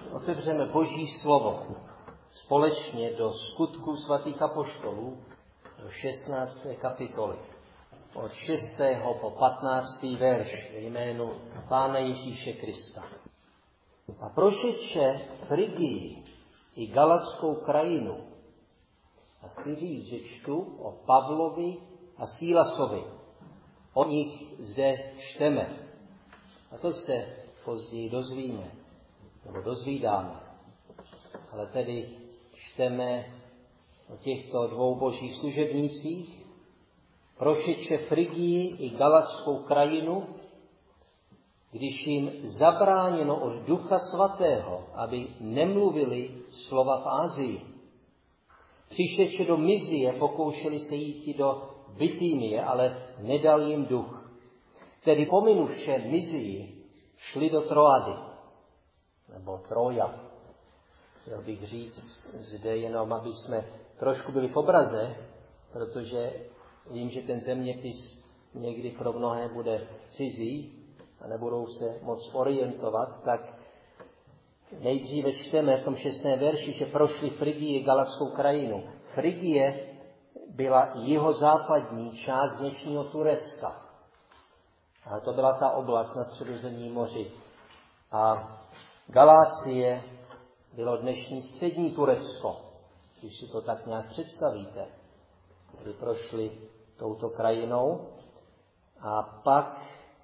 otevřeme Boží slovo společně do Skutků svatých apoštolů, do 16. kapitoly. Od 6. po 15. verš ve jménu Pána Ježíše Krista. A prošetše Frygii i Galatskou krajinu. A chci říct, že čtu o Pavlovi a Sílasovi. O nich zde čteme. A to se později dozvíme, nebo dozvídáme. Ale tedy čteme o těchto dvou božích služebnících, prošetře Frygii i Galatskou krajinu, když jim zabráněno od Ducha Svatého, aby nemluvili slova v Asii. Přišedše do Mizie, pokoušeli se jít do Bitynie, ale nedal jim duch. Tedy pominuvše Mizii, šli do Troady, nebo Troja. Chtěl bych říct zde jenom, aby jsme trošku byli v obraze, protože vím, že ten zeměpis někdy pro mnohé bude cizí a nebudou se moc orientovat, tak nejdříve čteme v tom 6. verši, že prošli Frygii Galatskou krajinu. Frygie byla jihozápadní část dnešního Turecka. A to byla ta oblast na Středozemním moři. A Galácie bylo dnešní střední Turecko, když si to tak nějak představíte. Kdy prošli touto krajinou a pak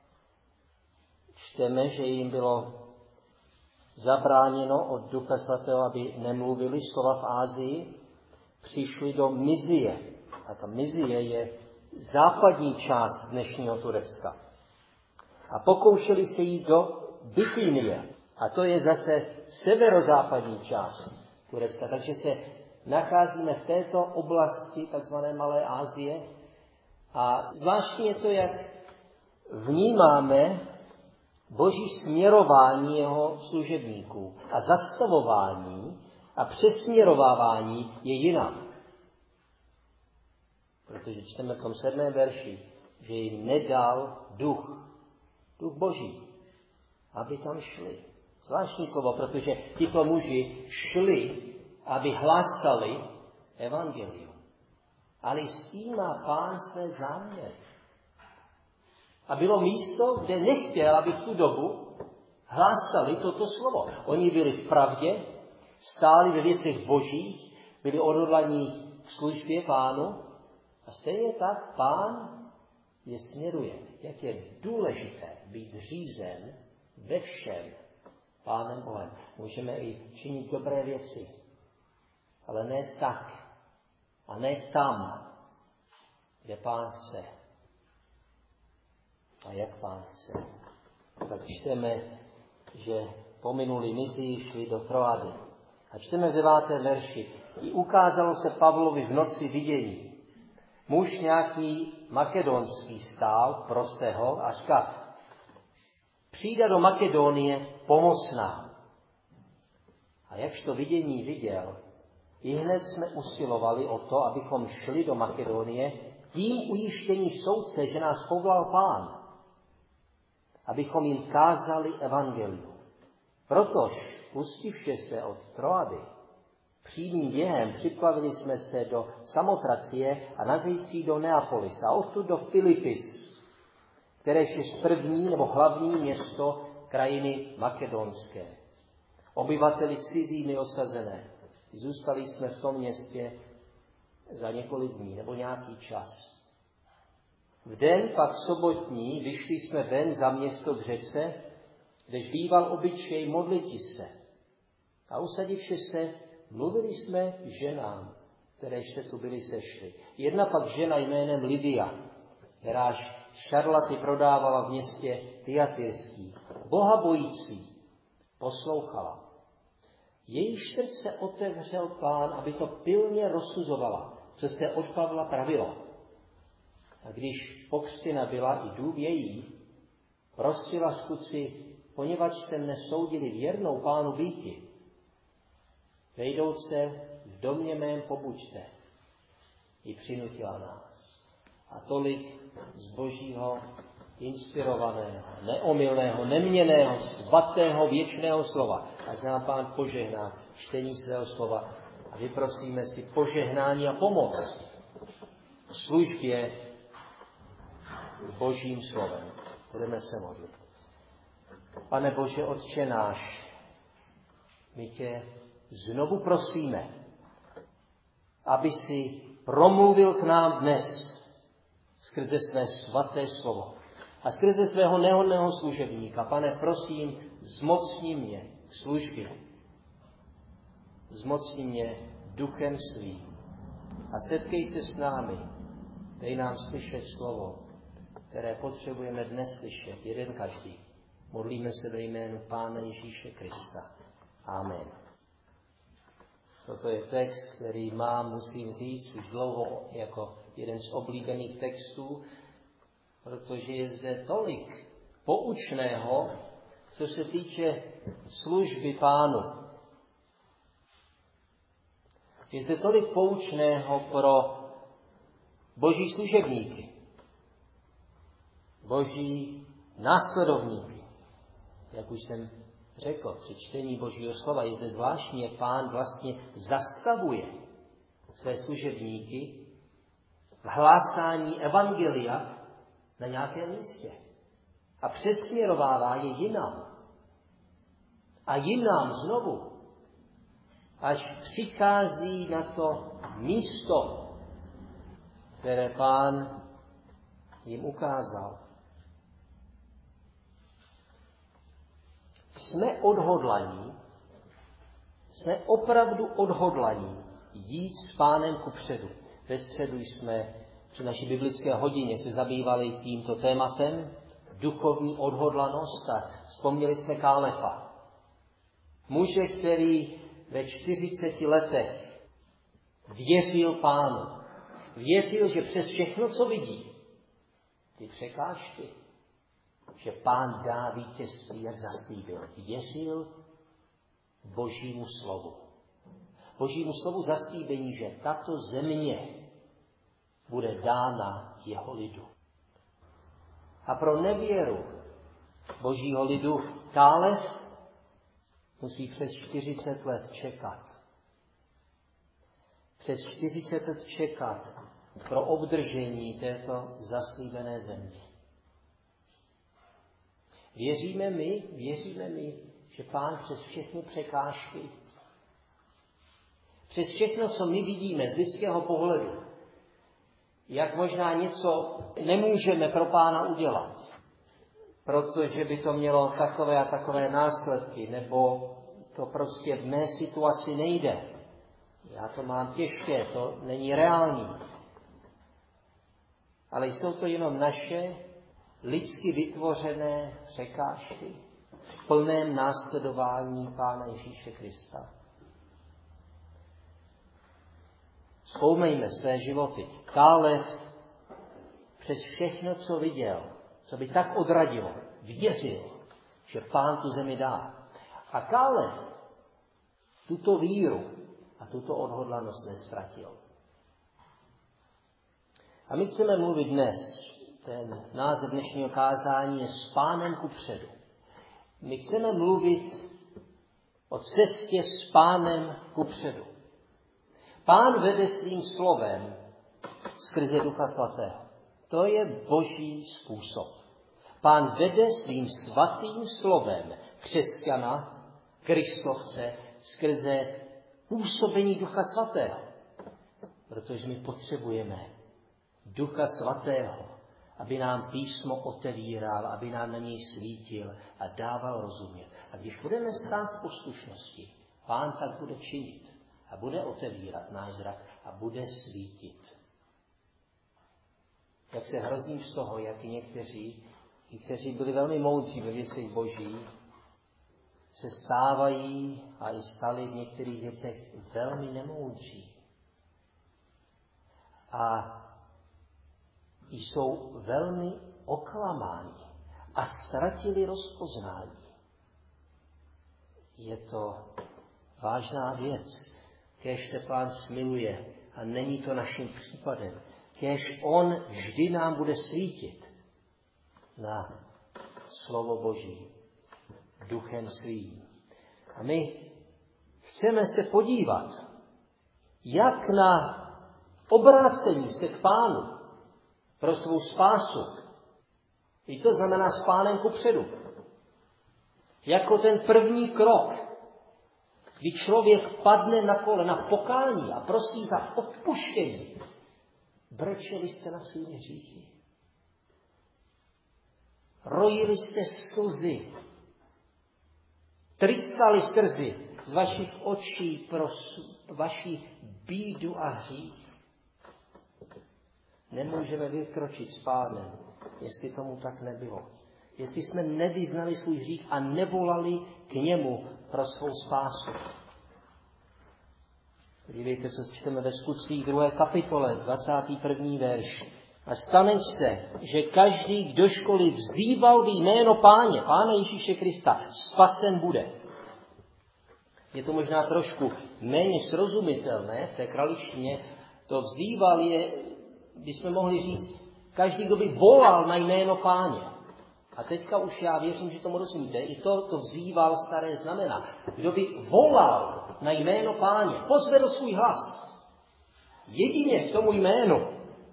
čteme, že jim bylo zabráněno od Ducha Svatého, aby nemluvili slova v Asii, přišli do Mizie. A ta Mizie je západní část dnešního Turecka. A pokoušeli se jít do Bitynie. A to je zase severozápadní část Turecka. Takže se nacházíme v této oblasti takzvané Malé Asie. A zvláštní je to, jak vnímáme Boží směrování jeho služebníků. A zastavování a přesměrovávání je jinak. Protože čteme v tom 7. verši, že jim nedal duch Boží, aby tam šli. Zvláštní slovo, protože tito muži šli, aby hlásali evangelium. Ale s tím má Pán své záměry. A bylo místo, kde nechtěl, aby v tu dobu hlásali toto slovo. Oni byli v pravdě, stáli ve věcech božích, byli odhodlaní k službě Pánu a stejně tak Pán je směruje. Jak je důležité být řízen ve všem Pánem Bohem. Můžeme i činit dobré věci, ale ne tak a ne tam, kde Pán chce. A jak Pán chce. Tak čteme, že pominuli Mizii, šli do Troady. A čteme v 9. verši. I ukázalo se Pavlovi v noci vidění. Muž nějaký makedonský stál, prose ho a říká, přijde do Makedonie, pomoz nám. A jakž to vidění viděl, ihned jsme usilovali o to, abychom šli do Makedonie, tím ujištění soudce, že nás povolal Pán, abychom jim kázali evangelium. Protož, pustivše se od Troady, přímým během připlavili jsme se do Samotracie a nazítří do Neapolis a odtud do Filipis, kteréž je první nebo hlavní město krajiny makedonské. Obyvateli cizí neosazené. Zůstali jsme v tom městě za několik dní nebo nějaký čas. V den pak sobotní vyšli jsme ven za město k řece, kdež býval obyčej modliti se. A usadivši se, mluvili jsme ženám, kteréž se tu byli sešli. Jedna pak žena jménem Lydia, kteráž šarlaty prodávala v městě Tyatyrský, Boha bojící, poslouchala. Jejíž srdce otevřel Pán, aby to pilně rozsuzovala, co se od Pavla pravilo. A když pokřtěna byla i dům její, prosila skutci, poněvadž jste mne soudili věrnou Pánu býti, vejdouce v domě mém pobuďte. I přinutila nás. A tolik z Božího inspirovaného, neomylného, neměnného, svatého, věčného slova. Ať nám Pán požehná čtení svého slova a vyprosíme si požehnání a pomoc v službě Božím slovem. Budeme se modlit. Pane Bože, Otče náš, my tě znovu prosíme, aby si promluvil k nám dnes skrze své svaté slovo a skrze svého nehodného služebníka. Pane, prosím, zmocni mě k službě. Zmocni mě duchem svým a setkej se s námi. Dej nám slyšet slovo, které potřebujeme dnes slyšet, jeden každý. Modlíme se ve jménu Pána Ježíše Krista. Amen. Toto je text, který musím říct, už dlouho jako jeden z oblíbených textů, protože je zde tolik poučného, co se týče služby Pánu. Je zde tolik poučného pro Boží služebníky, Boží následovníky. Jak už jsem řekl, při čtení Božího slova je zde zvláštní, jak Pán vlastně zastavuje své služebníky v hlásání evangelia na nějakém místě a přesměrovává je jinam. A jinam znovu, až přichází na to místo, které Pán jim ukázal. Jsme opravdu odhodlaní jít s Pánem kupředu. Ve středu jsme při naší biblické hodině se zabývali tímto tématem, duchovní odhodlanost, a vzpomněli jsme Kálefa. Muže, který ve 40 letech věřil Pánu. Věřil, že přes všechno, co vidí, ty překážky, že Pán dá vítězství, jak zaslíbil. Věřil Božímu slovu. Božímu slovu zaslíbení, že tato země bude dána jeho lidu. A pro nevěru Božího lidu Kálef musí přes 40 let čekat. Přes 40 let čekat pro obdržení této zaslíbené země. Věříme my, že Pán přes všechny překážky, přes všechno, co my vidíme z lidského pohledu, jak možná něco nemůžeme pro Pána udělat, protože by to mělo takové a takové následky, nebo to prostě v mé situaci nejde. Já to mám těžké, to není reální. Ale jsou to jenom naše lidsky vytvořené překážky v plném následování Pána Ježíše Krista. Vzpomeňme své životy. Kálef přes všechno, co viděl, co by tak odradilo, věřil, že Pán tu zemi dá. A Kálef tuto víru a tuto odhodlanost neztratil. A my chceme mluvit dnes, ten název dnešního kázání je S Pánem kupředu. My chceme mluvit o cestě s Pánem kupředu. Pán vede svým slovem skrze Ducha Svatého. To je Boží způsob. Pán vede svým svatým slovem křesťana, kristovce, skrze působení Ducha Svatého. Protože my potřebujeme Ducha Svatého, aby nám písmo otevíral, aby nám na něj svítil a dával rozumět. A když budeme stát v poslušnosti, Pán tak bude činit a bude otevírat náš zrak a bude svítit. Jak se hrozím z toho, jak i někteří, kteří byli velmi moudří ve věcech Boží, se stávají a i stali v některých věcech velmi nemoudří. A jsou velmi oklamáni a ztratili rozpoznání. Je to vážná věc, kéž se Pán smiluje a není to naším případem. Kéž on vždy nám bude svítit. na slovo Boží duchem svým. A my chceme se podívat, jak na obrácení se k Pánu pro svou spásu. I to znamená s Pánem kupředu. Jako ten první krok, kdy člověk padne na kolena pokání a prosí za odpuštění. Brečeli jste na svými hříchy. Rojili jste slzy. Tryskali slzy z vašich očí pro vaši bídu a hřích. Nemůžeme vykročit s Pánem, jestli tomu tak nebylo. Jestli jsme nevyznali svůj hřích a nevolali k němu pro svou spásu. Podívejte, co čteme ve Skutcích 2. kapitole, 21. verš. A stane se, že každý, kdo školy vzýval v jméno Pána Ježíše Krista, spasen bude. Je to možná trošku méně srozumitelné v té kralištině. To vzýval je, bychom mohli říct, každý, kdo by volal na jméno Páně. A teďka už já věřím, že tomu rozumíte. I to vzýval staré znamená. Kdo by volal na jméno Páně, pozvedl svůj hlas. Jedině k tomu jménu.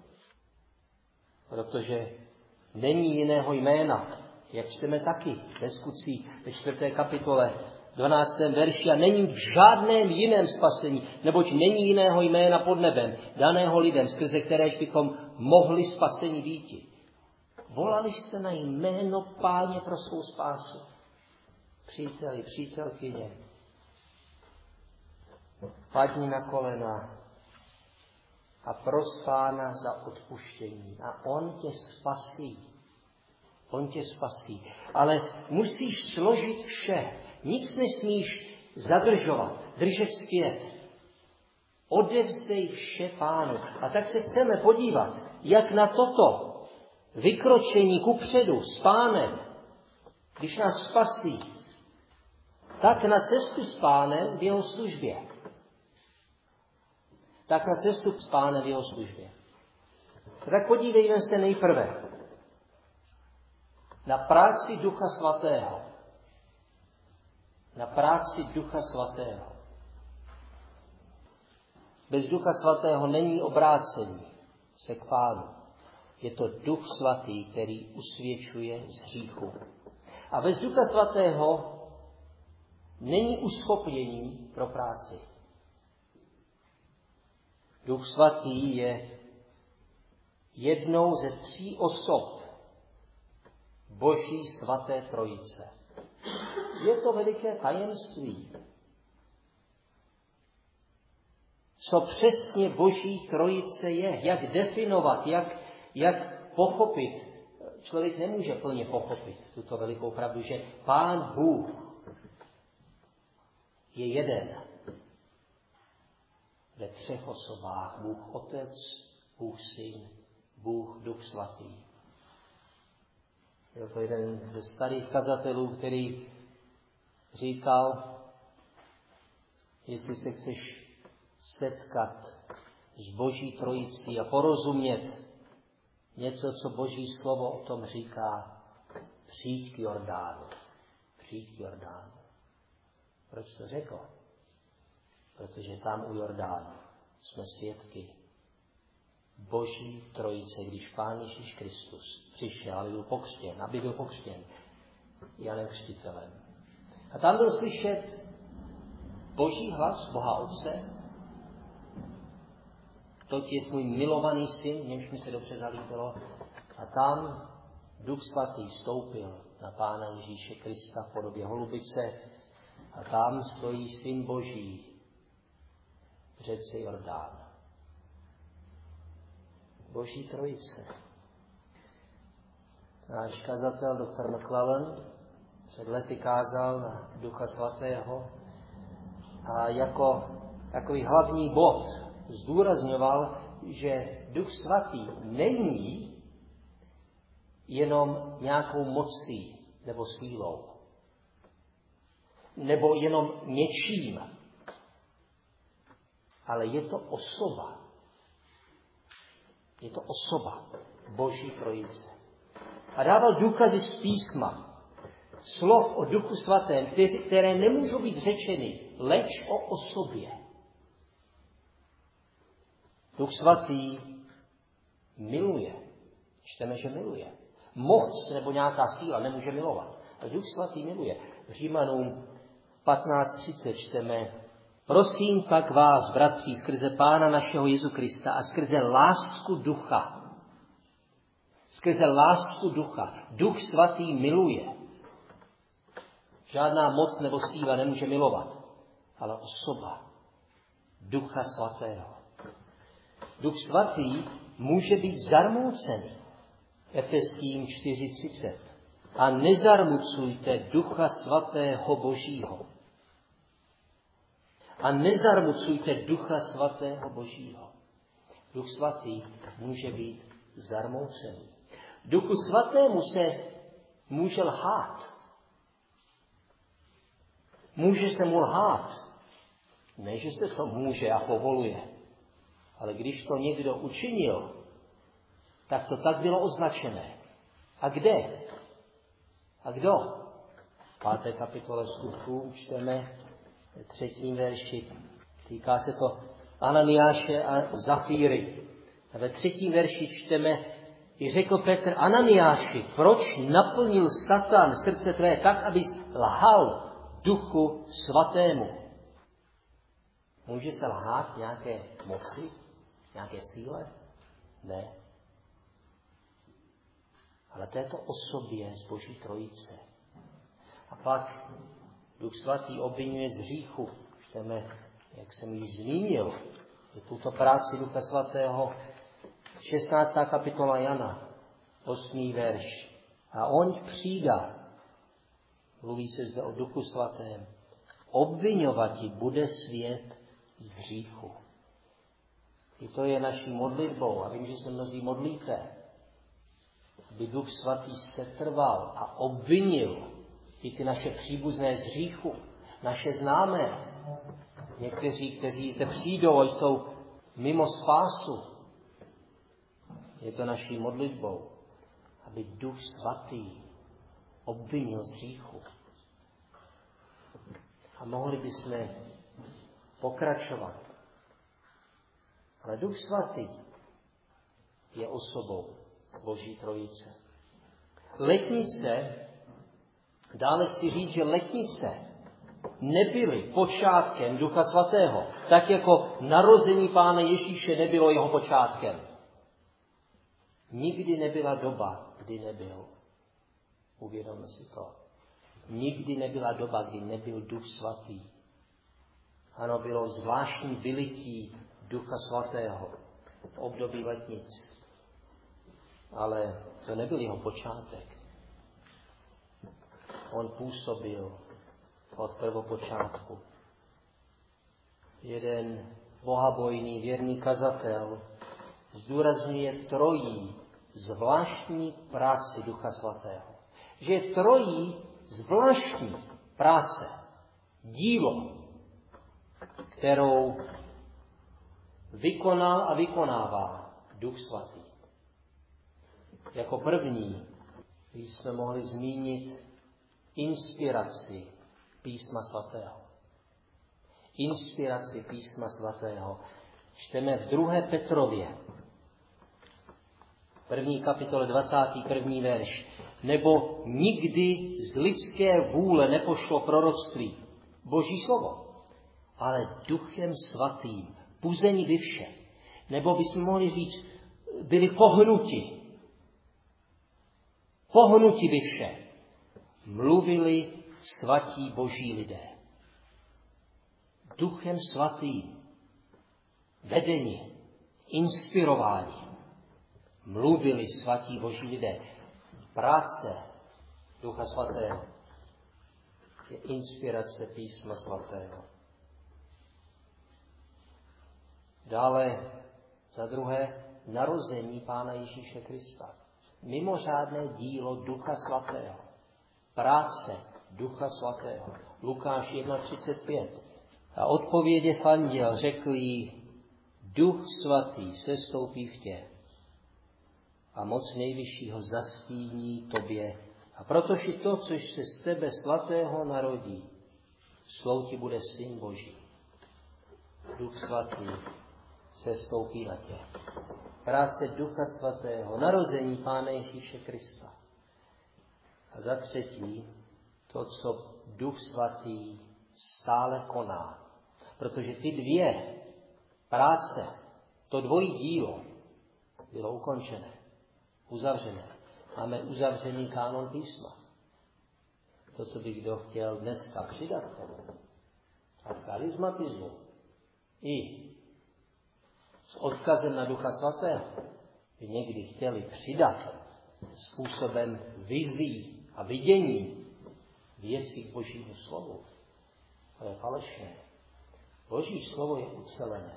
Protože není jiného jména, jak čteme taky ve Skutcích ve 4. kapitole 12. verši, a není v žádném jiném spasení, neboť není jiného jména pod nebem, daného lidem, skrze kteréž bychom mohli spasení býti. Volali jste na jméno Páně pro svou spásu. Příteli, přítelkyně, padni na kolena a pros Pána za odpuštění. A on tě spasí. On tě spasí. Ale musíš složit vše. Nic nesmíš zadržovat, držet zpět. Odevzdej vše Pánu. A tak se chceme podívat, jak na toto vykročení kupředu s Pánem, když nás spasí, tak na cestu s Pánem v jeho službě. Tak na cestu s Pánem v jeho službě. Tak podívejme se nejprve na práci Ducha Svatého. Na práci Ducha Svatého. Bez Ducha Svatého není obrácení se k Pánu. Je to Duch Svatý, který usvědčuje z hříchu. A bez Ducha Svatého není uschopnění pro práci. Duch Svatý je jednou ze 3 osob Boží svaté trojice. Je to veliké tajemství. Co přesně Boží trojice je, jak definovat, jak pochopit. Člověk nemůže plně pochopit tuto velikou pravdu, že Pán Bůh je jeden. Ve 3 osobách. Bůh Otec, Bůh Syn, Bůh Duch Svatý. Byl to jeden ze starých kazatelů, který říkal, jestli se chceš setkat s Boží trojicí a porozumět něco, co Boží slovo o tom říká, přijď k Jordánu. Přijď k Jordánu. Proč to řekl? Protože tam u Jordánu jsme svědky Boží trojice, když Pán Ježíš Kristus přišel, aby byl pokřtěn Janem Křtitelem. A tam byl slyšet Boží hlas Boha Otce. Toť je můj milovaný syn, němž mi se dobře zalíbilo. A tam Duch Svatý vstoupil na Pána Ježíše Krista v podobě holubice. A tam stojí Syn Boží v řece Jordán. Boží trojice. Náš kazatel dr. McClellan před lety kázal na Ducha Svatého a jako takový hlavní bod zdůrazňoval, že Duch Svatý není jenom nějakou mocí nebo sílou, nebo jenom něčím, ale je to osoba. Je to osoba Boží trojice. a dával důkazy z písma, slov o Duchu Svatém, které nemůžou být řečeny, leč o osobě. Duch Svatý miluje. Čteme, že miluje. Moc nebo nějaká síla nemůže milovat. A Duch Svatý miluje. V Římanům 15:30 čteme: prosím pak vás, bratři, skrze Pána našeho Jezu Krista a skrze lásku Ducha. Skrze lásku Ducha. Duch Svatý miluje. Žádná moc nebo síla nemůže milovat, ale osoba Ducha Svatého. Duch Svatý může být zarmoucený. Efeským 4:30. A nezarmucujte Ducha Svatého Božího. A nezarmucujte Ducha Svatého Božího. Duch Svatý může být zarmoucený. Duchu Svatému se může lhát. Může se mu lhát. Ne, že se to může a povoluje. Ale když to někdo učinil, tak to tak bylo označené. A kde? A kdo? V 5. kapitole Skutků čteme 3. verši. Týká se to Ananiáše a Zafíry. A ve 3. verši čteme: i řekl Petr Ananiáši, proč naplnil Satan srdce tvé tak, abys lhal Duchu Svatému? Může se lhát nějaké moci, nějaké síle? Ne. Ale této osobě z Boží trojice. A pak Duch Svatý obviňuje z hříchu. Čteme, jak jsem již zmínil, je tuto práci Ducha Svatého 16. kapitola Jana, 8. verš. A on přijde, mluví se zde o Duchu Svatém, obviňovati bude svět z hříchu. I to je naší modlitbou. A vím, že se mnozí modlíte, aby Duch Svatý setrval a obvinil i ty naše příbuzné z hříchu, naše známé, někteří, kteří zde přijdou a jsou mimo spásu. Je to naší modlitbou, aby Duch Svatý obvinil z hříchu. A mohli bychom pokračovat. Ale Duch Svatý je osobou Boží trojice. Letnice, dále chci říct, že letnice nebyly počátkem Ducha Svatého, tak jako narození Pána Ježíše nebylo jeho počátkem. Nikdy nebyla doba, kdy nebyl. Uvědomme si to. Nikdy nebyla doba, kdy nebyl Duch Svatý. Ano, bylo zvláštní vylití Ducha Svatého v období letnic. Ale to nebyl jeho počátek. On působil od prvopočátku. Jeden bohabojný věrný kazatel zdůrazňuje trojí zvláštní práci Ducha Svatého. Že je trojí zvláštní práce, dílo, kterou vykonal a vykonává Duch Svatý. Jako první jsme mohli zmínit inspiraci Písma Svatého. Inspiraci Písma Svatého. Čteme v 2. Petrově, 1. kapitole 21. verš. Nebo nikdy z lidské vůle nepošlo proroctví, Boží slovo, ale Duchem Svatým, puzení vy vše. Nebo bychom mohli říct, byli pohnuti vy vše. Mluvili svatí Boží lidé. Duchem Svatým, vedeni, inspirováni, mluvili svatí Boží lidé. Práce Ducha Svatého je inspirace Písma Svatého. Dále za druhé narození Pána Ježíše Krista. Mimořádné dílo Ducha Svatého. Práce Ducha Svatého. Lukáš 1:35. A odpověděv anděl řekl jí, Duch Svatý sestoupí v tě a moc nejvyššího zastíní tobě. A protože to, což se z tebe svatého narodí, slouti bude Syn Boží. Duch svatý se stoupí na tě. Práce Ducha svatého, narození Pána Ježíše Krista. A za třetí, to, co Duch svatý stále koná. Protože ty dvě práce, to dvojí dílo, bylo ukončené, uzavřené. Máme uzavřený kánon písma. To, co by kdo chtěl dneska přidat k tomu. A v charizmatismu i s odkazem na Ducha svatého by někdy chtěli přidat způsobem vizí a vidění věcí k Božímu slovu. To je falešné. Boží slovo je ucelené.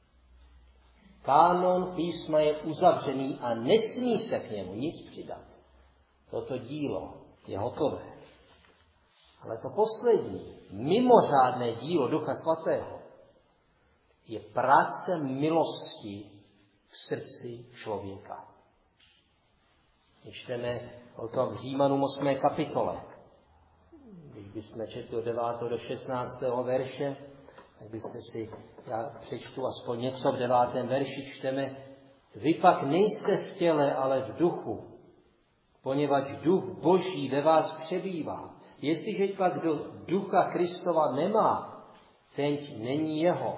Kánon písma je uzavřený a nesmí se k němu nic přidat. Toto dílo je hotové. Ale to poslední, mimořádné dílo Ducha svatého je práce milosti v srdci člověka. Čteme o tom v Římanům 8. kapitole. Když bychom četli od 9. do 16. verše, tak byste si, já přečtu aspoň něco v 9. verši, čteme: Vy pak nejste v těle, ale v duchu, poněvadž duch Boží ve vás přebývá. Jestliže pak kdo ducha Kristova nemá, teď není jeho.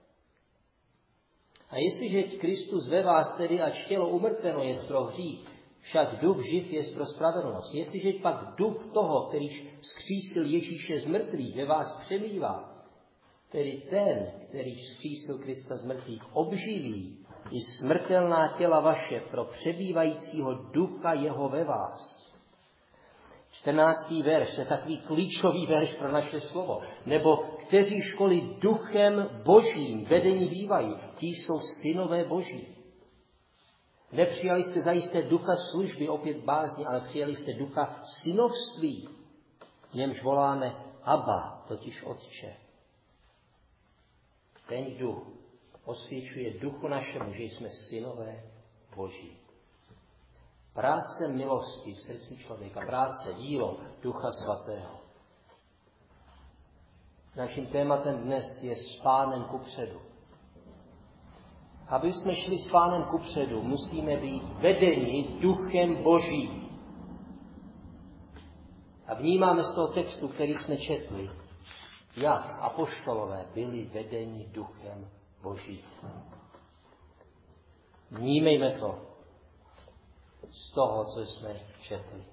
A jestliže Kristus ve vás tedy, ač tělo umrtveno je pro hřích, však duch živ je pro spravedlnost. Jestliže pak duch toho, kterýž vzkřísil Ježíše z mrtvých, ve vás přebývá, tedy ten, kterýž vzkřísil Krista z mrtvých, obživí i smrtelná těla vaše pro přebývajícího ducha jeho ve vás. 14. verš, to je takový klíčový verš pro naše slovo. Nebo kteří školy duchem Božím vedení bývají, ti jsou synové Boží. Nepřijali jste zajisté ducha služby, opět bázně, ale přijali jste ducha synovství, v němž voláme Abba, totiž Otče. Ten duch osvědčuje duchu našemu, že jsme synové Boží. Práce milosti v srdci člověka, práce, dílo Ducha svatého. Naším tématem dnes je s Pánem kupředu. Aby jsme šli s Pánem kupředu, musíme být vedeni Duchem Božím. A vnímáme z toho textu, který jsme četli, jak apoštolové byli vedeni Duchem Božím. Vnímejme to z toho, co jsme četli.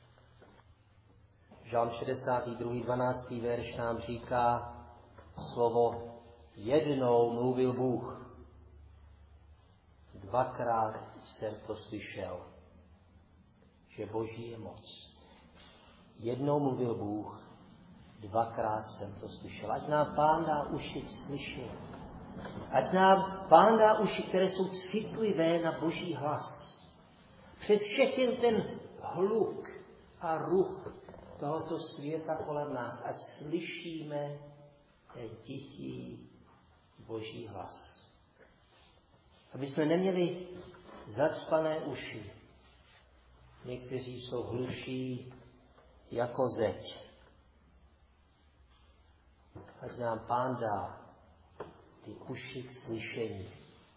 Žalm 62. 12. verš nám říká slovo: jednou mluvil Bůh, dvakrát jsem to slyšel, že Boží je moc. Jednou mluvil Bůh, dvakrát jsem to slyšel. Ať nám Pán dá uši k slyšení. Ať nám Pán dá uši, které jsou citlivé na Boží hlas. Přes všechny ten hluk a ruch tohoto světa kolem nás, ať slyšíme ten tichý Boží hlas. Aby jsme neměli zacpané uši. Někteří jsou hluší jako zeď. Ať nám Pán dá ty uši k slyšení.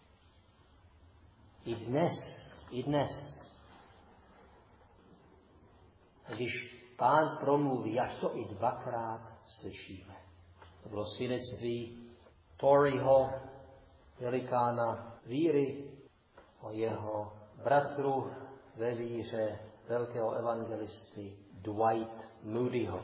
I dnes. Když Pán promluví, až to i dvakrát slyšíme. To bylo svědectví Toryho, velikána víry, o jeho bratru ve víře, velkého evangelisty Dwight Moodyho.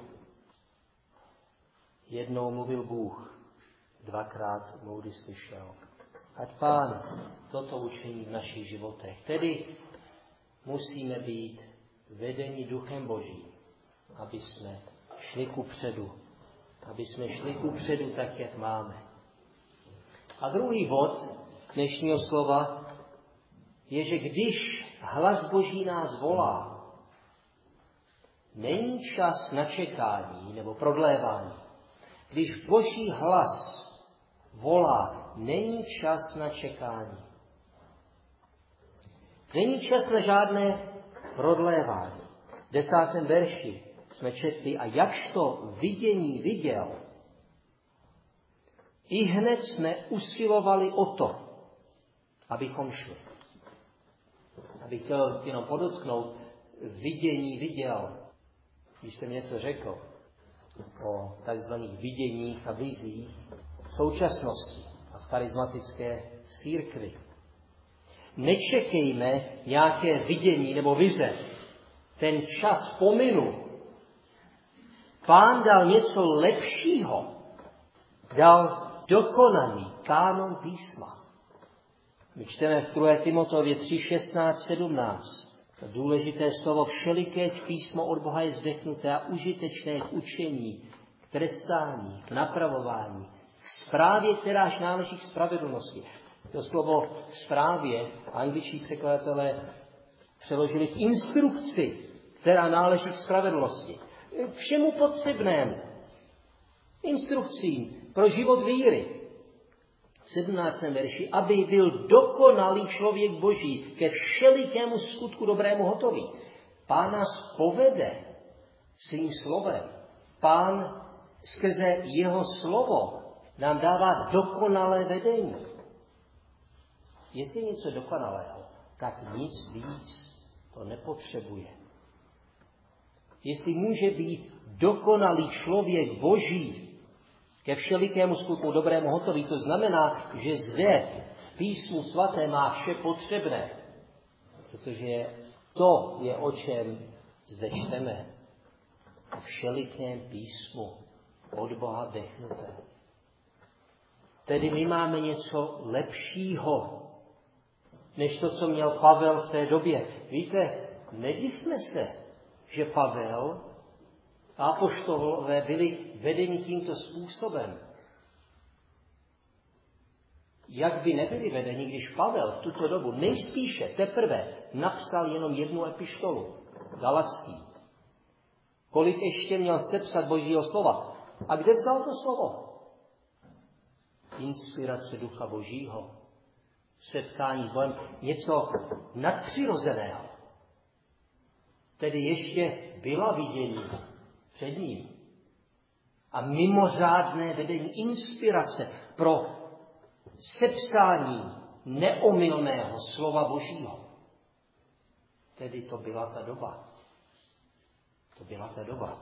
Jednou mluvil Bůh, dvakrát Moody slyšel. Ať Pán toto učiní v našich životech. Tedy musíme být vedení Duchem Božím, aby jsme šli kupředu. Aby jsme šli kupředu tak, jak máme. A druhý bod dnešního slova je, že když hlas Boží nás volá, není čas na čekání nebo prodlévání. Když Boží hlas volá, není čas na čekání. Není čas na žádné prodlévání. V 10. verši jsme četli, a jakž to vidění viděl, i hned jsme usilovali o to, abychom šli. Abych chtěl jenom podotknout, vidění viděl, když jsem něco řekl o takzvaných viděních a vizích v současnosti a v charismatické církvi. Nečekejme nějaké vidění nebo vize. Ten čas pominu. Pán dal něco lepšího. Dal dokonaný kánon písma. My čteme v 2. Timoteově 3, 16, 17. To důležité slovo všelikéť písmo od Boha je zdechnuté a užitečné k učení, k trestání, k napravování, k správě, kteráž náleží k spravedlnosti. To slovo správě angličtí překladatelé přeložili k instrukci, která náleží k spravedlnosti. K všemu potřebnému. Instrukcím pro život víry. V 17. verši, aby byl dokonalý člověk Boží, ke všelikému skutku dobrému hotový. Pán nás povede svým slovem. Pán skrze jeho slovo nám dává dokonalé vedení. Jestli něco dokonalého, tak nic víc to nepotřebuje. Jestli může být dokonalý člověk Boží ke všelikému skutku dobrému hotový, to znamená, že zde v písmu svaté má vše potřebné. Protože to je, o čem zde čteme. O všelikém písmu od Boha dechnuté. Tedy my máme něco lepšího, než to, co měl Pavel v té době. Víte, nedivme se, že Pavel a apoštolové byli vedeni tímto způsobem. Jak by nebyli vedeni, když Pavel v tuto dobu nejspíše teprve napsal jenom jednu epištolu, Galatský. Kolik ještě měl sepsat Božího slova. A kde vzal to slovo? Inspirace Ducha Božího. Setkání s Bohem. Něco nadpřirozeného. Tedy ještě byla vidění před ním. A mimořádné vedení, inspirace pro sepsání neomylného slova Božího. Tedy to byla ta doba. To byla ta doba.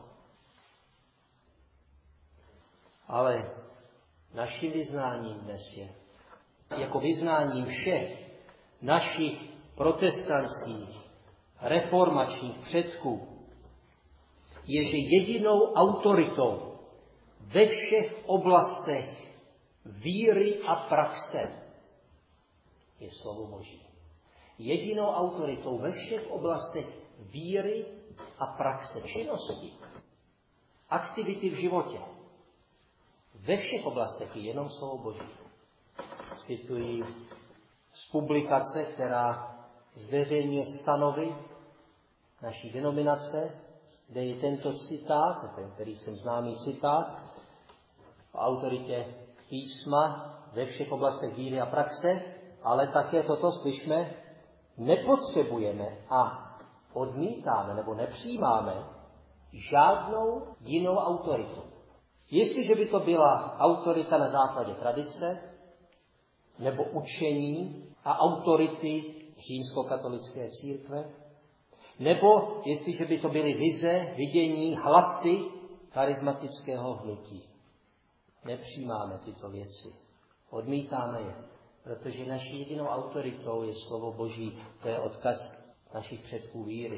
Ale naším vyznáním dnes je, jako vyznáním všech našich protestantských, reformačních předků, je, že jedinou autoritou ve všech oblastech víry a praxe je slovo Boží. Jedinou autoritou ve všech oblastech víry a praxe, činnosti, aktivity v životě, ve všech oblastech je jenom slovo Boží. Cituji z publikace, která zveřejňuje stanovy naší denominace, kde je tento citát, ten, který jsem známý citát, o autoritě písma ve všech oblastech víry a praxe, ale také toto slyšme, nepotřebujeme a odmítáme nebo nepřijímáme žádnou jinou autoritu. Jestliže by to byla autorita na základě tradice, nebo učení a autority římskokatolické církve, nebo jestliže by to byly vize, vidění, hlasy charismatického hnutí. Nepřijímáme tyto věci. Odmítáme je, protože naší jedinou autoritou je slovo Boží, to je odkaz našich předků víry.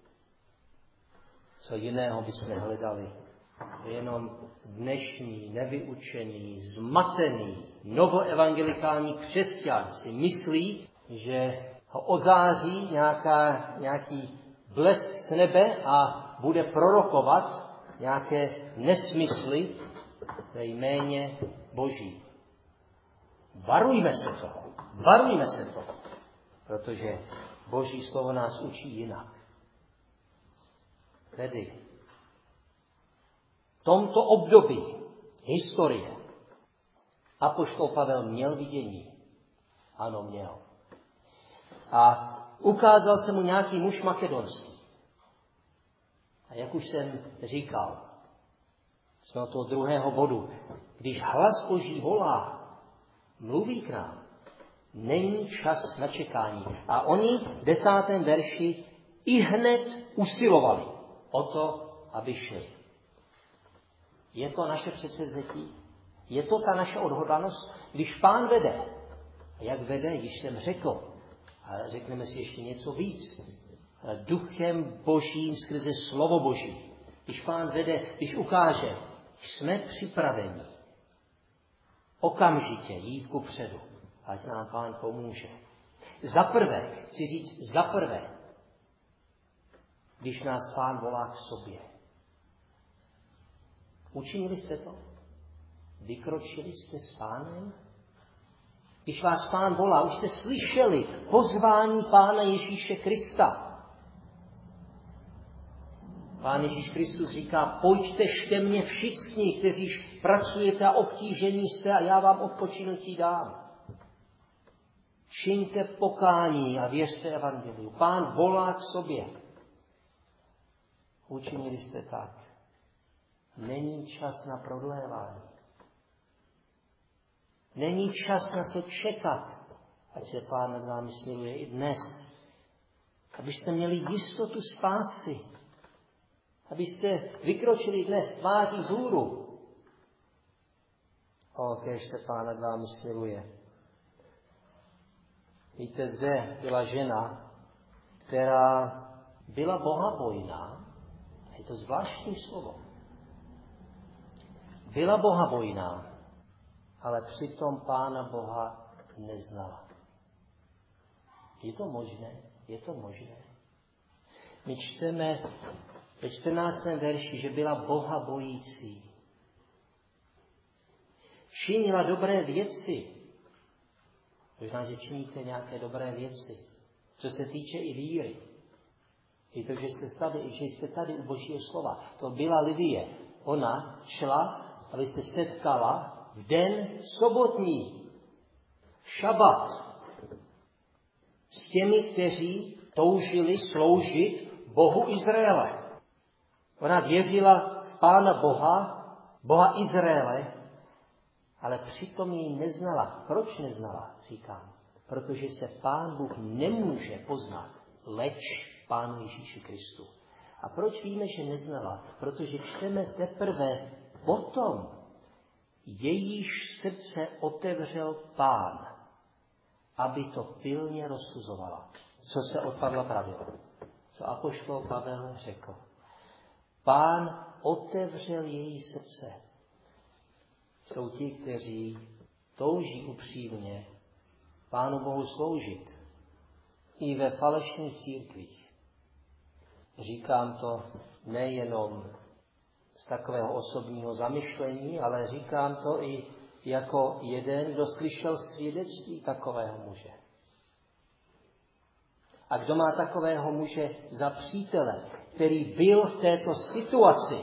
Co jiného bychom hledali? Jenom dnešní, nevyučený, zmatený, novoevangelikální křesťan si myslí, že ho ozáří nějaký blesk z nebe a bude prorokovat nějaké nesmysly ve jméně Boží. Varujme se toho, protože Boží slovo nás učí jinak. Tedy v tomto období historie apoštol Pavel měl vidění. Ano, měl. A ukázal se mu nějaký muž makedonský. A jak už jsem říkal, jsme od toho druhého bodu, když hlas Boží volá, mluví k nám, není čas na čekání. A oni v 10. verši i hned usilovali o to, aby šli. Je to naše předsevzetí? Je to ta naše odhodlanost? Když Pán vede, a jak vede, již jsem řekl, a řekneme si ještě něco víc, duchem Božím skrze slovo Boží. Když Pán vede, když ukáže, jsme připraveni okamžitě jít kupředu, ať nám Pán pomůže. Zaprvé, chci říct zaprvé, když nás Pán volá k sobě. Učinili jste to? Vykročili jste s Pánem? Když vás Pán volá, už jste slyšeli pozvání Pána Ježíše Krista. Pán Ježíš Kristus říká, pojďte ke mně všichni, kteří pracujete a obtížení jste a já vám odpočinutí dám. Čiňte pokání a věřte evangeliu. Pán volá k sobě. Učinili jste tak. Není čas na prodlévání. Není čas na co čekat, ať se Pán nad námi smiluje i dnes. Abyste měli jistotu spásy. Abyste vykročili dnes tváří vzhůru. Kéž se Pán nad vámi smiluje. Víte, zde byla žena, která byla bohabojná. Je to zvláštní slovo. Byla bohabojná, ale přitom Pána Boha neznala. Je to možné? Je to možné? My čteme ve 14. verši, že byla Boha bojící. Činila dobré věci. Možná, že činíte nějaké dobré věci. Co se týče i víry. I to, že jste tady u Božího slova. To byla Lidie. Ona šla, aby se setkala v den sobotní. Šabat. S těmi, kteří toužili sloužit Bohu Izraele. Ona věřila v Pána Boha, Boha Izraele, ale přitom jej neznala. Proč neznala, říkám? Protože se Pán Bůh nemůže poznat, leč Pánu Ježíši Kristu. A proč víme, že neznala? Protože čteme teprve potom, jejíž srdce otevřel Pán, aby to pilně rozsuzovala. Co se od Pavla pravilo? Co apoštol Pavel řekl? Pán otevřel její srdce. Jsou ti, kteří touží upřímně Pánu Bohu sloužit i ve falešných církvích. Říkám to nejenom z takového osobního zamyšlení, ale říkám to i jako jeden, kdo slyšel svědectví takového muže. A kdo má takového muže za přítele, který byl v této situaci.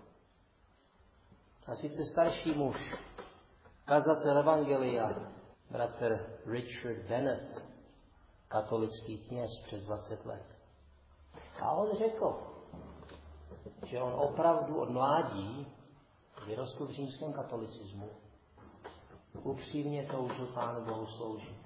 A sice starší muž, kazatel evangelia, bratr Richard Bennett, katolický kněz přes 20 let. A on řekl, že on opravdu od mládí vyrostl v římském katolicismu. Upřímně toužil Pánu Bohu sloužit.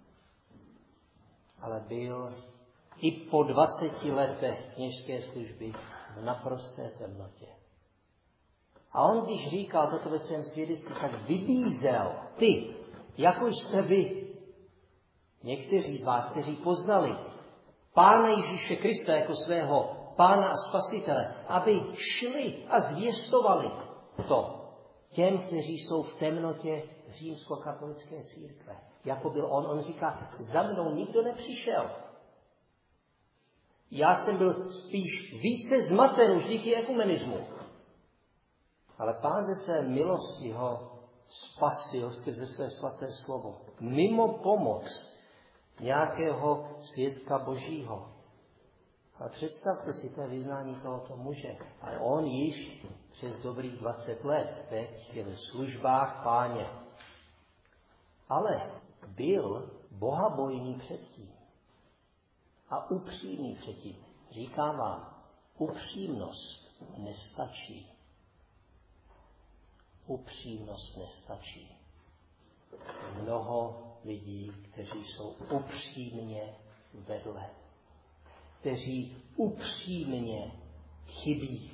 Ale byl i po 20 letech kněžské služby v naprosté temnotě. A on, když říkal toto ve svém svědectví, tak vybízel ty, jako jste vy, někteří z vás, kteří poznali Pána Ježíše Krista jako svého Pána a Spasitele, aby šli a zvěstovali to těm, kteří jsou v temnotě římskokatolické církve. Jako byl on říká, za mnou nikdo nepřišel. Já jsem byl spíš více zmaten už díky ekumenismu. Ale Pán ze své milosti ho spasil skrze své svaté slovo. Mimo pomoc nějakého svědka Božího. Ale představte si to vyznání tohoto muže. Ale on již přes dobrých 20 let teď je ve službách Páně. Ale byl bohabojný předtím. a upřímný předtím. Říkám vám, upřímnost nestačí. Upřímnost nestačí. Mnoho lidí, kteří jsou upřímně vedle, kteří upřímně chybí.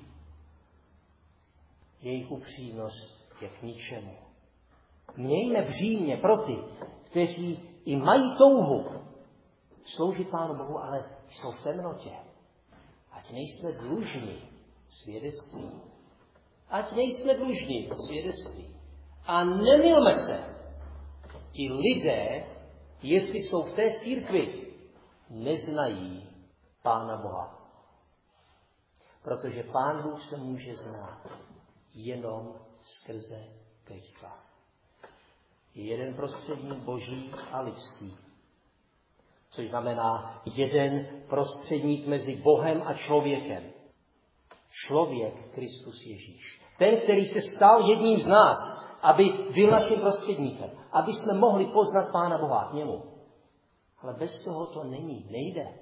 Jejich upřímnost je k ničemu. Mějme břímě pro ty, kteří i mají touhu sloužit Pánu Bohu, ale jsou v temnotě. Ať nejsme dlužní svědectví. Ať nejsme dlužní svědectví. A nemylme se. Ti lidé, jestli jsou v té církvi, neznají Pána Boha. Protože Pán Bůh se může znát jenom skrze Krista. Je jeden prostředník Boží a lidský. Což znamená jeden prostředník mezi Bohem a člověkem. Člověk Kristus Ježíš. Ten, který se stal jedním z nás, aby byl naším prostředníkem. Aby jsme mohli poznat Pána Boha k němu. Ale bez toho to nejde.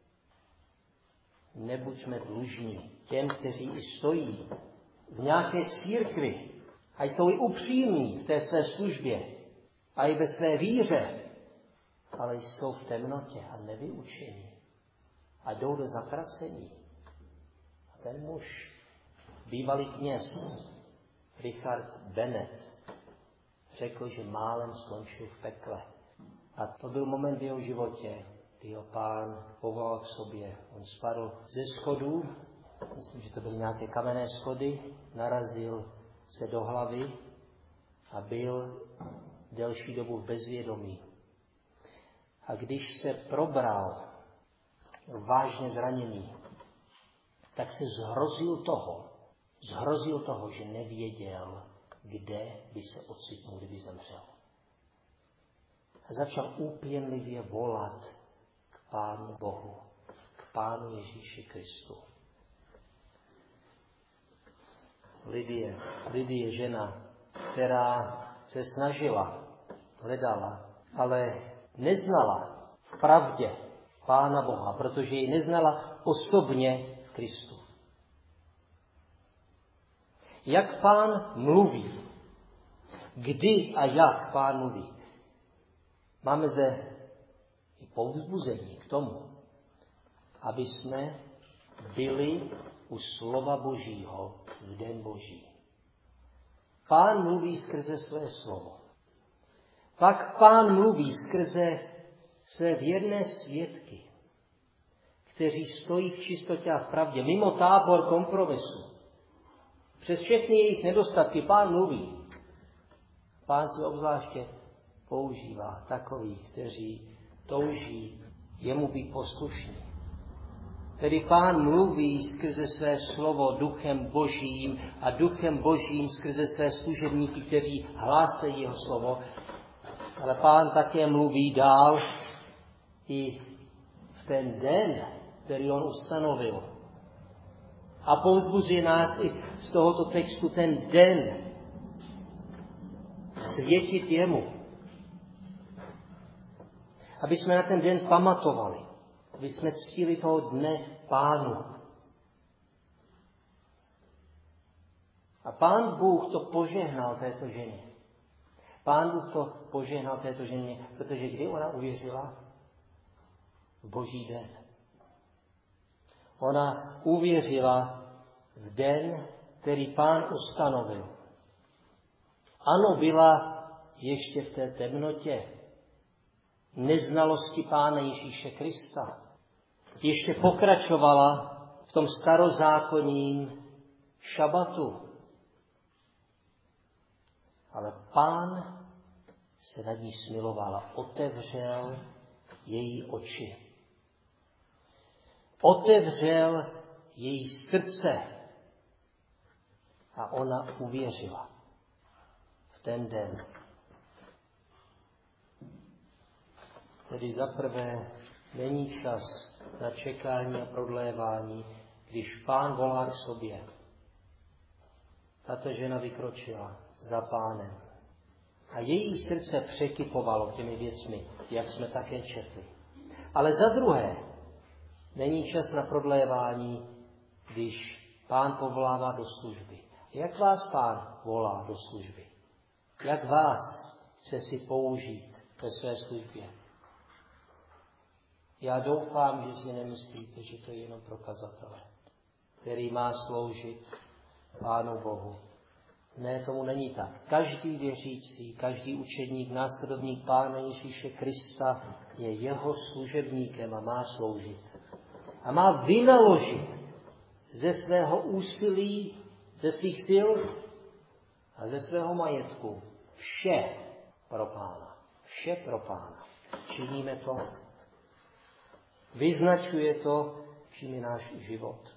Nebuďme dlužní těm, kteří i stojí v nějaké církvi a jsou i upřímní v té své službě a i ve své víře, ale jsou v temnotě a nevyučení a jdou do zatracení. A ten muž, bývalý kněz Richard Bennett, řekl, že málem skončil v pekle. A to byl moment v jeho životě, kdy ho Pán povolal k sobě. On spadl ze schodů, myslím, že to byly nějaké kamenné schody, narazil se do hlavy a byl delší dobu v bezvědomí. A když se probral vážně zraněný, tak se zhrozil toho, že nevěděl, kde by se ocitnul, kdyby zemřel. A začal úpěnlivě volat k Pánu Bohu, k Pánu Ježíši Kristu. Lidie, žena, která se snažila, hledala, ale neznala v pravdě Pána Boha, protože ji neznala osobně v Kristu. Jak Pán mluví, kdy a jak Pán mluví. Máme zde i povzbuzení k tomu, aby jsme byli u slova Božího v den Boží. Pán mluví skrze své slovo. Pak Pán mluví skrze své věrné svědky, kteří stojí v čistotě a v pravdě, mimo tábor kompromisu. Přes všechny jejich nedostatky Pán mluví. Pán si obzvláště používá takových, kteří touží jemu být poslušní. Tedy Pán mluví skrze své slovo duchem Božím a duchem Božím skrze své služebníky, kteří hlásají jeho slovo. Ale Pán také mluví dál i v ten den, který on ustanovil. A povzbuzuje nás i z tohoto textu ten den světit jemu. Aby jsme na ten den pamatovali. Aby jsme ctili toho dne Pánu. A Pán Bůh to požehnal této ženě. Pán Bůh to požehnal této ženě, protože kdy ona uvěřila? V Boží den. Ona uvěřila v den, který Pán ustanovil. Ano, byla ještě v té temnotě neznalosti Pána Ježíše Krista. Ještě pokračovala v tom starozákonním šabatu. Ale Pán se nad ní smiloval a otevřel její oči. Otevřel její srdce a ona uvěřila v ten den. Tedy zaprvé není čas na čekání a prodlévání, když Pán volá k sobě. Tato žena vykročila za Pánem. A její srdce překypovalo těmi věcmi, jak jsme také četli. Ale za druhé, Není čas na prodlévání, když Pán povolává do služby. Jak vás Pán volá do služby? Jak vás chce si použít ve své službě? Já doufám, že si nemyslíte, že to je jenom pro kazatele, který má sloužit Pánu Bohu. Ne, tomu není tak. Každý věřící, každý učedník, následovník Pána Ježíše Krista je jeho služebníkem a má sloužit. A má vynaložit ze svého úsilí, ze svých sil a ze svého majetku vše pro Pána. Vše pro Pána. Činíme to. Vyznačuje to, čím je náš život.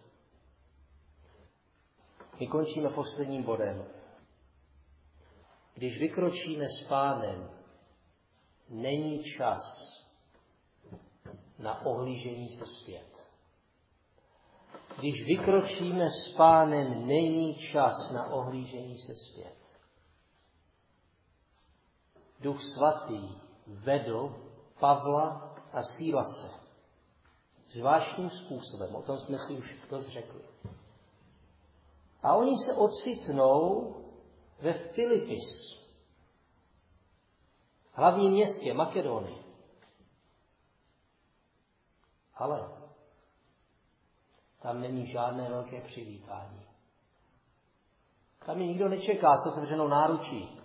My končíme posledním bodem. Když vykročíme s Pánem, není čas na ohlížení se zpět. Když vykročíme s Pánem, není čas na ohlížení se zpět. Duch Svatý vedl Pavla a Sílase zvláštním způsobem, o tom jsme si už dost řekli. A oni se ocitnou ve Filipis, hlavním městě Makedonie. Ale tam není žádné velké přivítání. Tam je nikdo nečeká s otevřenou náručí.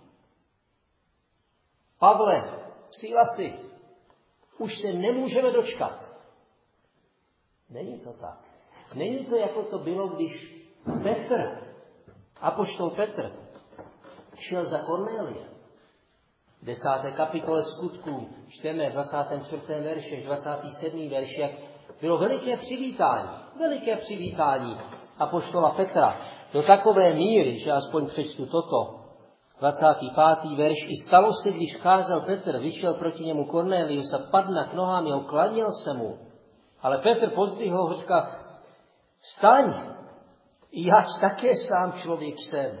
Pavle, Sílasi, už se nemůžeme dočkat. Není to tak. Není to, jako to bylo, když apoštol Petr, šel za Kornéliem. V 10. kapitole Skutků čteme 24. verši až 27. verši, jak bylo veliké přivítání apoštola Petra. Do takové míry, že aspoň přečtu toto, 25. verš, i stalo se, když vcházel Petr, vyšel proti němu Kornélius a padl k nohám jeho, klanil se mu. Ale Petr pozdvihl ho, říká, vstaň, já také sám člověk jsem.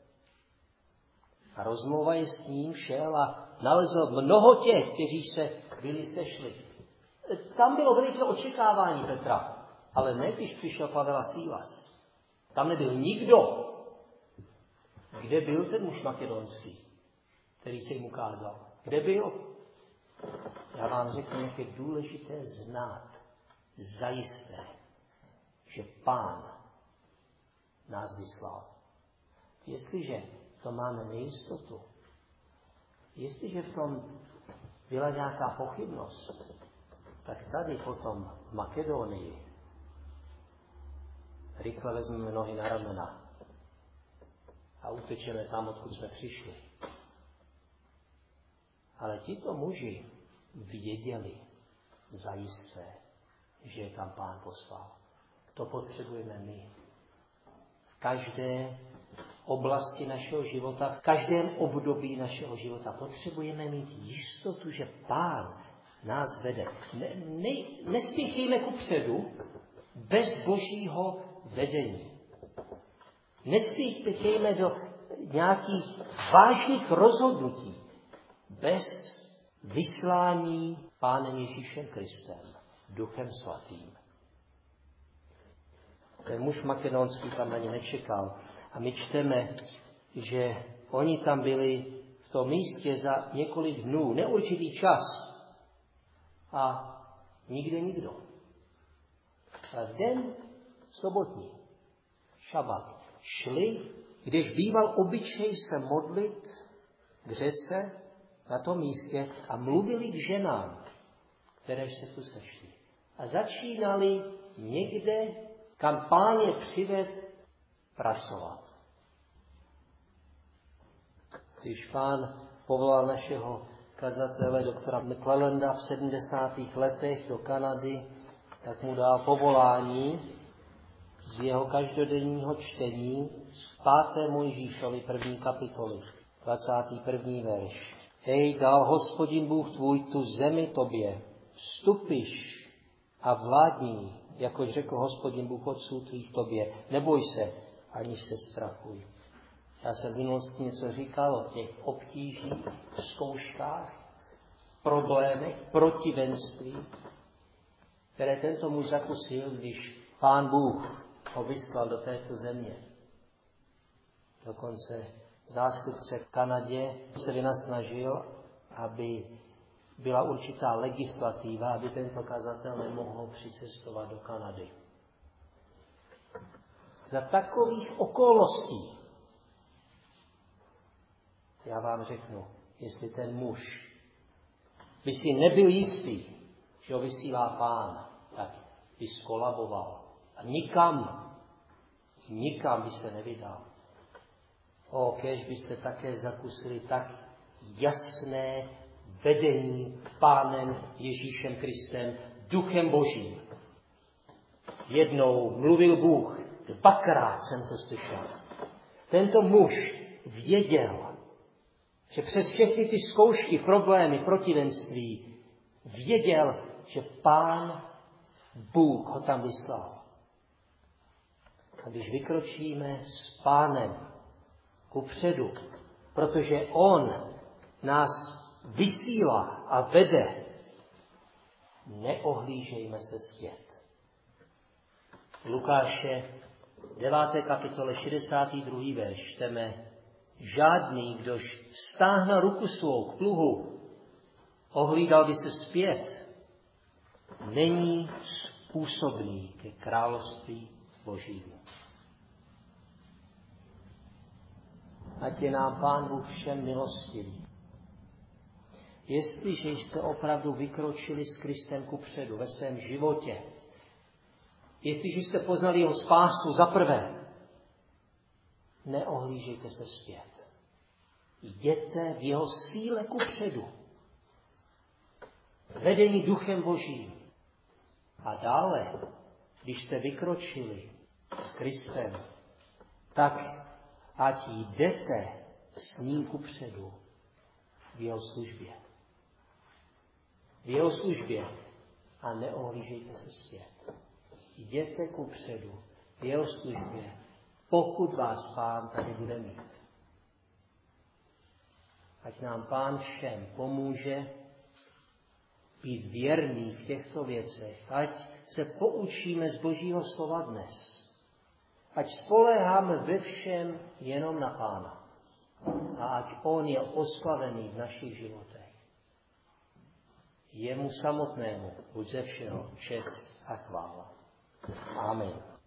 A rozmluvaje s ním šel a nalezl mnoho těch, kteří se byli sešli. Tam bylo veliké očekávání Petra, ale ne, když přišel Pavel a Sílas. Tam nebyl nikdo. Kde byl ten muž makedonský, který se jim ukázal? Kde byl? Já vám řeknu, jak je důležité znát zajisté, že Pán nás vyslal. Jestliže to máme nejistotu, jestliže v tom byla nějaká pochybnost, tak tady potom v Makedonii rychle vezmeme nohy na ramena a utečeme tam, odkud jsme přišli. Ale tito muži věděli zajisté, že je tam Pán poslal. To potřebujeme my. V každé oblasti našeho života, v každém období našeho života potřebujeme mít jistotu, že Pán nás vede. Nespěchejme kupředu bez Božího vedení. Nespěchejme do nějakých vážných rozhodnutí bez vyslání Pánem Ježíšem Kristem, Duchem Svatým. Ten muž makedonský tam na ně nečekal. A my čteme, že oni tam byli v tom místě za několik dnů, neurčitý čas. A nikde nikdo. A v den sobotní, šabat, šli, když býval obyčej se modlit k řece na tom místě a mluvili k ženám, které se tu sešly. A začínali někde, kam Pán je přived, pracovat. Když Pán povolal našeho kazatele doktora McClellanda v 70. letech do Kanady, tak mu dal povolání z jeho každodenního čtení z 5. Mojžíšovi 1. kapitoly, 21. verš. Hej, dal Hospodin Bůh tvůj tu zemi tobě, vstupiš a vládní, jakož řekl Hospodin Bůh otců tvých tobě. Neboj se, ani se strachuj. Já jsem v minulosti něco říkal o těch obtížích, zkouškách, problémech, protivenství, které tento muž zakusil, když Pán Bůh ho vyslal do této země. Dokonce zástupce v Kanadě se vynasnažil, aby byla určitá legislativa, aby tento kazatel nemohl přicestovat do Kanady. Za takových okolností já vám řeknu, jestli ten muž by si nebyl jistý, že ho vysílá Pán, tak by skolaboval. A nikam by se nevydal. Kéž byste také zakusili tak jasné vedení Pánem Ježíšem Kristem, Duchem Božím. Jednou mluvil Bůh, 2krát jsem to slyšel. Tento muž věděl, že přes všechny ty zkoušky, problémy, protivenství, věděl, že Pán Bůh ho tam vyslal. A když vykročíme s Pánem kupředu, protože On nás vysílá a vede, neohlížejme se zpět. Lukáše 9. kapitole 62. verš čteme: žádný, kdož stáhne ruku svou k pluhu, ohlídal by se zpět, není způsobný ke království Božímu. Ať je nám Pán Bůh všem milostivý. Jestliže jste opravdu vykročili s Kristem kupředu ve svém životě, jestliže jste poznali jeho spásu za prvé, neohlížejte se zpět. Jděte v jeho síle kupředu. Vedení Duchem Božím. A dále, když jste vykročili s Kristem, tak ať jdete s ním kupředu v jeho službě. V jeho službě a neohlížejte se zpět. Jděte kupředu v jeho službě, pokud vás Pán tady bude mít. Ať nám Pán všem pomůže být věrný v těchto věcech. Ať se poučíme z Božího slova dnes. Ať spoléháme ve všem jenom na Pána. A ať On je oslavený v našich životech. Jemu samotnému buď ze všeho čest a chvála. Amen.